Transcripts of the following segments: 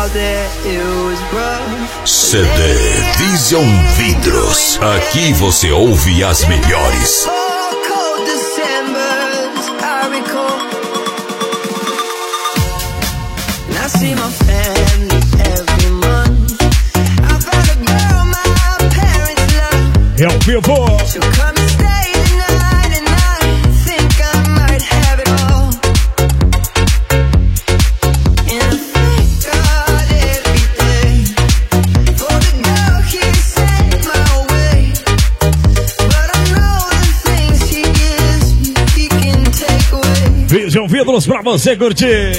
CD Vision Vidros. Aqui você ouve as melhores. É ao vivo. Vision Vidros pra você curtir.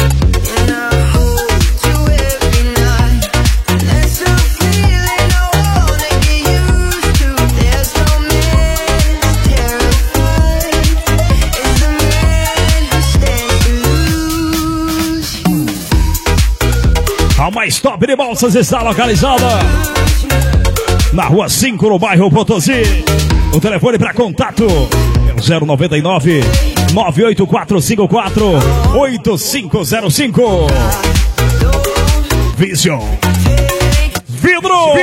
A mais top de Balsas está localizada na Rua 5, no bairro Potosí. O telefone para contato é o 099 98454 8505. Vision Vidro.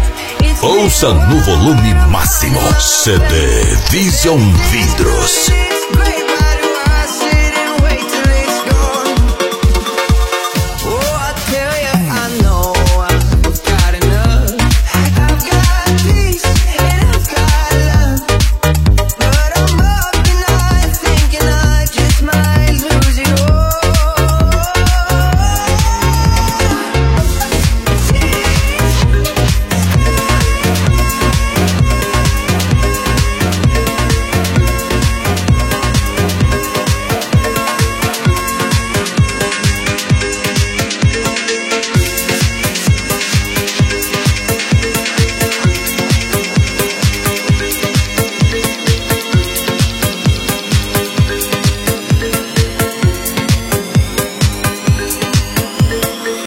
Ouça no volume máximo. CD Vision Vidros.